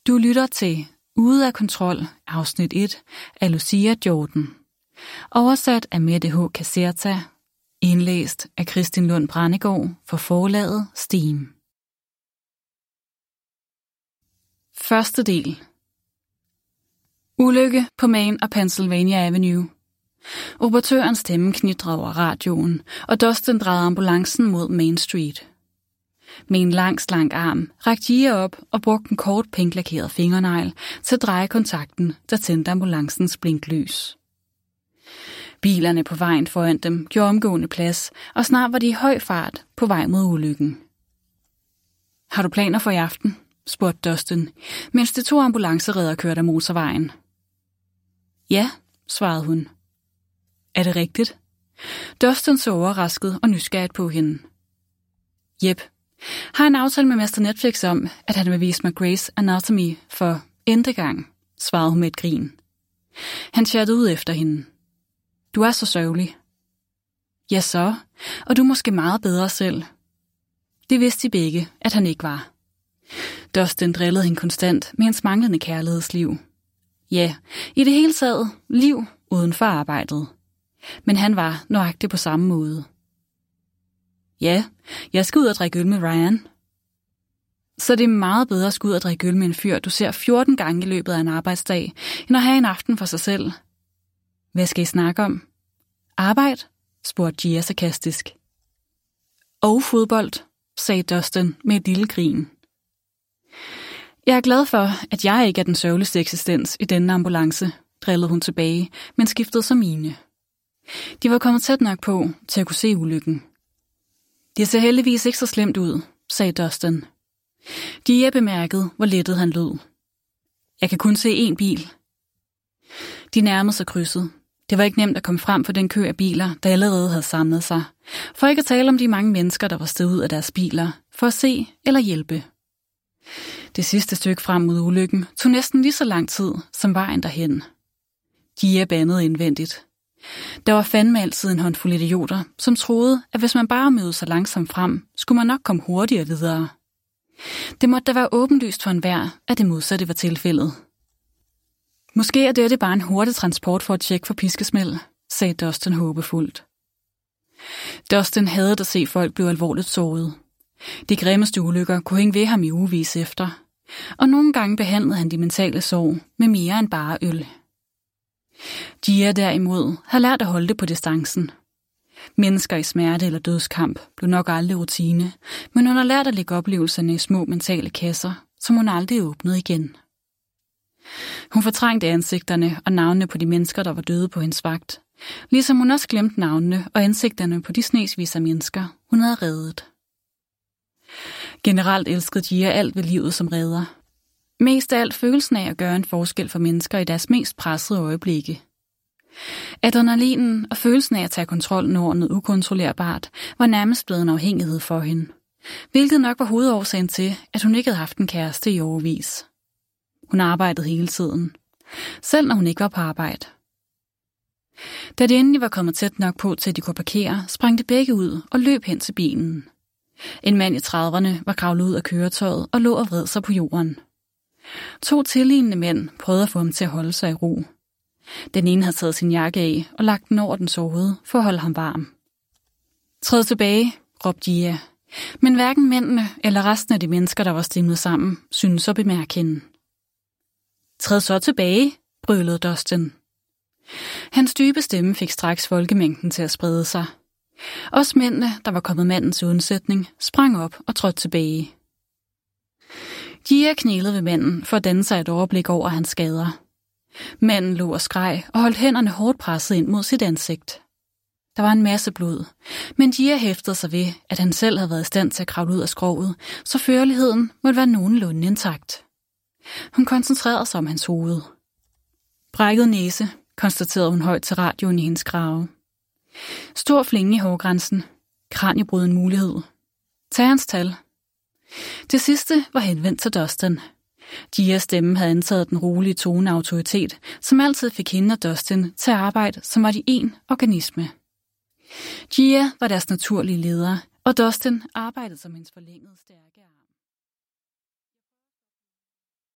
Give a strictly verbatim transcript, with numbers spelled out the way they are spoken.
Du lytter til Ude af kontrol, afsnit et af Lucia Jordan. Oversat af Mette H. Caserta. Indlæst af Kristin Lund Brændegård for forlaget Steam. Første del. Ulykke på Main og Pennsylvania Avenue. Operatørens stemme knitrer over radioen, og Dustin drejede ambulancen mod Main Street. Med en lang, slank arm rakte Gia op og brugte en kort pinklakeret fingernegl til at dreje kontakten, der tændte ambulancens blinklys. Bilerne på vejen foran dem gjorde omgående plads, og snart var de i høj fart på vej mod ulykken. Har du planer for i aften? Spurgte Dustin, mens de to ambulanceredder kørte af motorvejen. Ja, svarede hun. Er det rigtigt? Dustin så overrasket og nysgerrigt på hende. Jep. Har en aftale med Mester Netflix om, at han vil vise mig Grey's Anatomy for endte gang, svarede hun med et grin. Han chattede ud efter hende. Du er så sørgelig. Ja så, og du er måske meget bedre selv. Det vidste de begge, at han ikke var. Dustin drillede hende konstant med hans manglende kærlighedsliv. Ja, i det hele taget liv uden for arbejdet. Men han var nøjagtig på samme måde. Ja, jeg skal ud og drikke øl med Ryan. Så det er meget bedre at skulle ud og drikke øl med en fyr, du ser fjorten gange i løbet af en arbejdsdag, end at have en aften for sig selv. Hvad skal I snakke om? Arbejde? Spurgte Gia sarkastisk. Og fodbold, sagde Dustin med et lille grin. Jeg er glad for, at jeg ikke er den sørgeligste eksistens i denne ambulance, drillede hun tilbage, men skiftede så mine. De var kommet tæt nok på til at kunne se ulykken. Det ser heldigvis ikke så slemt ud, sagde Dustin. Gia bemærkede, hvor lettet han lød. Jeg kan kun se én bil. De nærmede sig krydset. Det var ikke nemt at komme frem for den kø af biler, der allerede havde samlet sig, for ikke at tale om de mange mennesker, der var steget ud af deres biler, for at se eller hjælpe. Det sidste stykke frem mod ulykken tog næsten lige så lang tid som vejen derhen. Gia bandede indvendigt. Der var fandme altid en håndfuld idioter, som troede, at hvis man bare mødte sig langsomt frem, skulle man nok komme hurtigere videre. Det måtte da være åbenlyst for enhver, at det modsatte var tilfældet. Måske er dette bare en hurtig transport for at tjekke for piskesmæld, sagde Dustin håbefuldt. Dustin havde at se folk blive alvorligt såret. De grimmeste ulykker kunne hænge ved ham i ugevis efter, og nogle gange behandlede han de mentale sår med mere end bare øl. Gia derimod har lært at holde det på distancen. Mennesker i smerte eller dødskamp blev nok aldrig rutine, men hun har lært at lægge oplevelserne i små mentale kasser, som hun aldrig åbnede igen. Hun fortrængte ansigterne og navnene på de mennesker, der var døde på hendes vagt, ligesom hun også glemte navnene og ansigterne på de snesvis af mennesker, hun havde reddet. Generelt elskede Gia alt ved livet som redder. Mest af alt følelsen af at gøre en forskel for mennesker i deres mest pressede øjeblikke. Adrenalinen og følelsen af at tage kontrollen over noget ukontrollerbart var nærmest blevet en afhængighed for hende, hvilket nok var hovedårsagen til, at hun ikke havde haft en kæreste i årevis. Hun arbejdede hele tiden, selv når hun ikke var på arbejde. Da de endelig var kommet tæt nok på til, at de kunne parkere, sprang de begge ud og løb hen til bilen. En mand i trediverne var kravlet ud af køretøjet og lå og vred sig på jorden. To tillignende mænd prøvede at få ham til at holde sig i ro. Den ene havde taget sin jakke af og lagt den over den sårede for at holde ham varm. Træd tilbage, råbte Gia, men hverken mændene eller resten af de mennesker, der var stimlet sammen, syntes at bemærke hende. Træd så tilbage, brølede Dustin. Hans dybe stemme fik straks folkemængden til at sprede sig. Også mændene, der var kommet manden til undsætning, sprang op og trådte tilbage. Gia knælede ved manden for at danne sig et overblik over hans skader. Manden lå og skreg og holdt hænderne hårdt presset ind mod sit ansigt. Der var en masse blod, men Gia hæftede sig ved, at han selv havde været i stand til at kravle ud af skroget, så førligheden måtte være nogenlunde intakt. Hun koncentrerede sig om hans hoved. Brækket næse, konstaterede hun højt til radioen i hendes krave. Stor flænge i hårgrænsen. Kraniebrud en mulighed. Tag hans tal. Det sidste var henvendt til Dustin. Gias stemme havde antaget den rolige tone af autoritet, som altid fik hende og Dustin til at arbejde, som var de en organisme. Gia var deres naturlige leder, og Dustin arbejdede som hendes forlængede stærke arm.